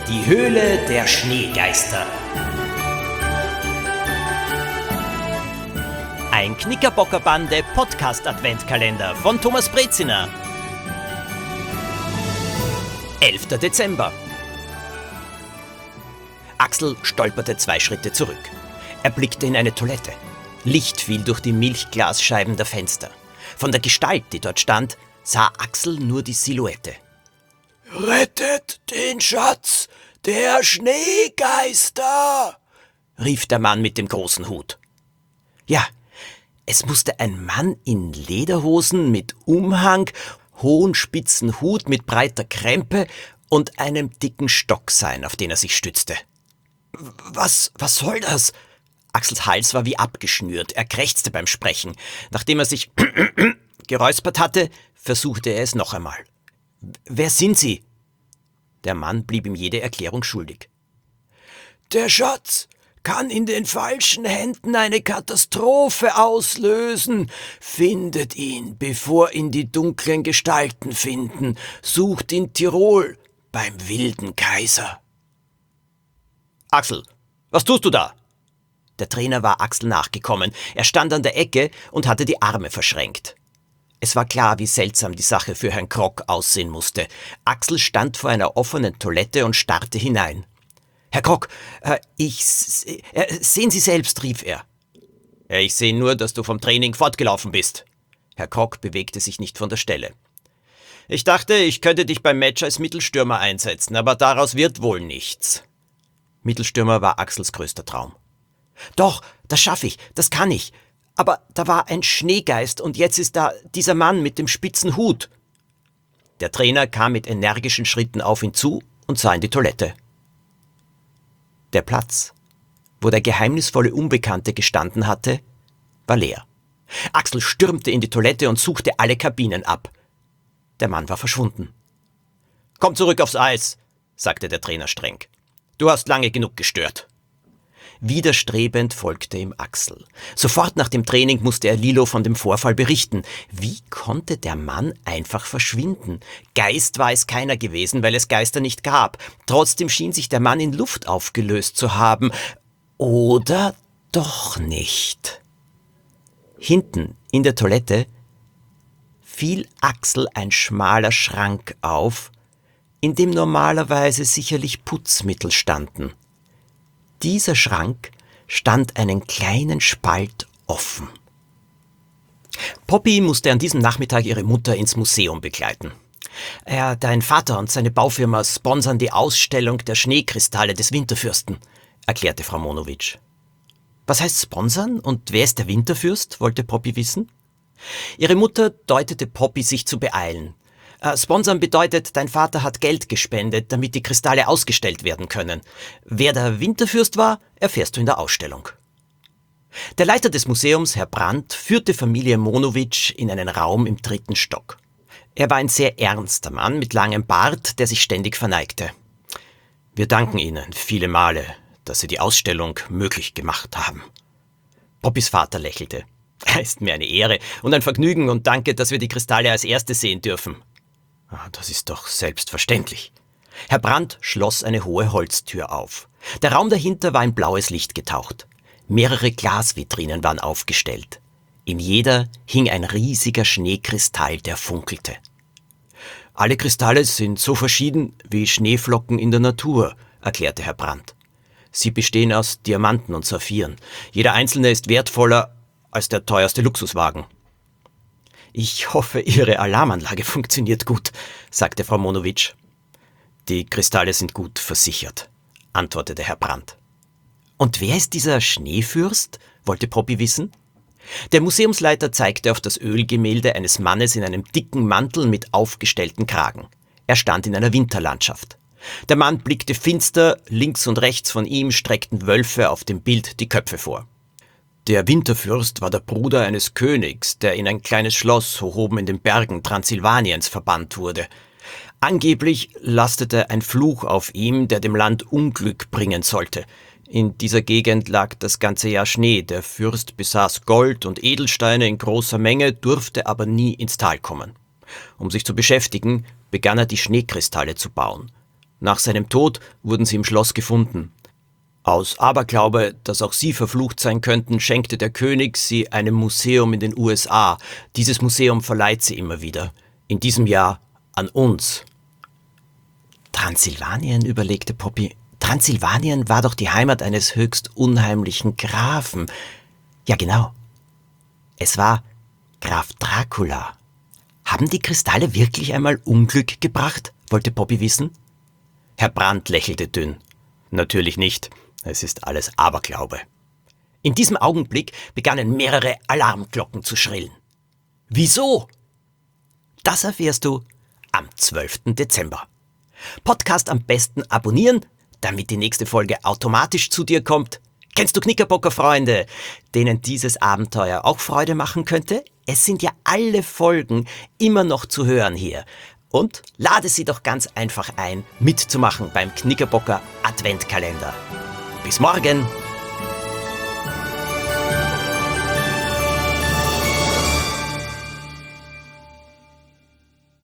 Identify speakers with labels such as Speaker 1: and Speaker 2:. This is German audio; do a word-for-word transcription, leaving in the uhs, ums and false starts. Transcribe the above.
Speaker 1: Die Höhle der Schneegeister. Ein Knickerbockerbande Podcast-Adventkalender von Thomas Breziner. elfter Dezember. Axel stolperte zwei Schritte zurück. Er blickte in eine Toilette. Licht fiel durch die Milchglasscheiben der Fenster. Von der Gestalt, die dort stand, sah Axel nur die Silhouette.
Speaker 2: »Rettet den Schatz der Schneegeister«,
Speaker 1: rief der Mann mit dem großen Hut. Ja, es musste ein Mann in Lederhosen mit Umhang, hohen spitzen Hut mit breiter Krempe und einem dicken Stock sein, auf den er sich stützte. Was, was soll das? Axels Hals war wie abgeschnürt, er krächzte beim Sprechen. Nachdem er sich geräuspert hatte, versuchte er es noch einmal. »Wer sind Sie?« Der Mann blieb ihm jede Erklärung schuldig.
Speaker 2: »Der Schatz kann in den falschen Händen eine Katastrophe auslösen. Findet ihn, bevor ihn die dunklen Gestalten finden. Sucht in Tirol beim wilden Kaiser.«
Speaker 1: »Axel, was tust du da?« Der Trainer war Axel nachgekommen. Er stand an der Ecke und hatte die Arme verschränkt. Es war klar, wie seltsam die Sache für Herrn Krok aussehen musste. Axel stand vor einer offenen Toilette und starrte hinein. »Herr Krok, äh, ich... Äh, sehen Sie selbst«, rief er. Ja, »Ich sehe nur, dass du vom Training fortgelaufen bist.« Herr Krok bewegte sich nicht von der Stelle. »Ich dachte, ich könnte dich beim Match als Mittelstürmer einsetzen, aber daraus wird wohl nichts.« Mittelstürmer war Axels größter Traum. »Doch, das schaffe ich, das kann ich. Aber da war ein Schneegeist und jetzt ist da dieser Mann mit dem spitzen Hut.« Der Trainer kam mit energischen Schritten auf ihn zu und sah in die Toilette. Der Platz, wo der geheimnisvolle Unbekannte gestanden hatte, war leer. Axel stürmte in die Toilette und suchte alle Kabinen ab. Der Mann war verschwunden. »Komm zurück aufs Eis«, sagte der Trainer streng. »Du hast lange genug gestört.« Widerstrebend folgte ihm Axel. Sofort nach dem Training musste er Lilo von dem Vorfall berichten. Wie konnte der Mann einfach verschwinden? Geist war es keiner gewesen, weil es Geister nicht gab. Trotzdem schien sich der Mann in Luft aufgelöst zu haben. Oder doch nicht? Hinten in der Toilette fiel Axel ein schmaler Schrank auf, in dem normalerweise sicherlich Putzmittel standen. Dieser Schrank stand einen kleinen Spalt offen. Poppy musste an diesem Nachmittag ihre Mutter ins Museum begleiten. Ja, dein Vater und seine Baufirma sponsern die Ausstellung der Schneekristalle des Winterfürsten, erklärte Frau Monowitsch. Was heißt sponsern und wer ist der Winterfürst, wollte Poppy wissen. Ihre Mutter deutete Poppy, sich zu beeilen. Äh, sponsern bedeutet, dein Vater hat Geld gespendet, damit die Kristalle ausgestellt werden können. Wer der Winterfürst war, erfährst du in der Ausstellung. Der Leiter des Museums, Herr Brandt, führte Familie Monowitsch in einen Raum im dritten Stock. Er war ein sehr ernster Mann mit langem Bart, der sich ständig verneigte. Wir danken Ihnen viele Male, dass Sie die Ausstellung möglich gemacht haben. Poppys Vater lächelte. Es ist mir eine Ehre und ein Vergnügen und danke, dass wir die Kristalle als Erste sehen dürfen. Das ist doch selbstverständlich. Herr Brandt schloss eine hohe Holztür auf. Der Raum dahinter war in blaues Licht getaucht. Mehrere Glasvitrinen waren aufgestellt. In jeder hing ein riesiger Schneekristall, der funkelte. Alle Kristalle sind so verschieden wie Schneeflocken in der Natur, erklärte Herr Brandt. Sie bestehen aus Diamanten und Saphiren. Jeder einzelne ist wertvoller als der teuerste Luxuswagen. »Ich hoffe, Ihre Alarmanlage funktioniert gut«, sagte Frau Monowitsch. »Die Kristalle sind gut versichert«, antwortete Herr Brandt. »Und wer ist dieser Schneefürst?«, wollte Poppy wissen. Der Museumsleiter zeigte auf das Ölgemälde eines Mannes in einem dicken Mantel mit aufgestellten Kragen. Er stand in einer Winterlandschaft. Der Mann blickte finster, links und rechts von ihm streckten Wölfe auf dem Bild die Köpfe vor. Der Winterfürst war der Bruder eines Königs, der in ein kleines Schloss hoch oben in den Bergen Transsilvaniens verbannt wurde. Angeblich lastete ein Fluch auf ihm, der dem Land Unglück bringen sollte. In dieser Gegend lag das ganze Jahr Schnee, der Fürst besaß Gold und Edelsteine in großer Menge, durfte aber nie ins Tal kommen. Um sich zu beschäftigen, begann er die Schneekristalle zu bauen. Nach seinem Tod wurden sie im Schloss gefunden. Aus Aberglaube, dass auch sie verflucht sein könnten, schenkte der König sie einem Museum in den U S A. Dieses Museum verleiht sie immer wieder. In diesem Jahr an uns. Transsilvanien, überlegte Poppy. Transsilvanien war doch die Heimat eines höchst unheimlichen Grafen. Ja, genau. Es war Graf Dracula. Haben die Kristalle wirklich einmal Unglück gebracht? Wollte Poppy wissen. Herr Brandt lächelte dünn. Natürlich nicht. Es ist alles Aberglaube. In diesem Augenblick begannen mehrere Alarmglocken zu schrillen. Wieso? Das erfährst du am zwölften Dezember. Podcast am besten abonnieren, damit die nächste Folge automatisch zu dir kommt. Kennst du Knickerbocker-Freunde, denen dieses Abenteuer auch Freude machen könnte? Es sind ja alle Folgen immer noch zu hören hier. Und lade sie doch ganz einfach ein, mitzumachen beim Knickerbocker Adventkalender. Bis morgen!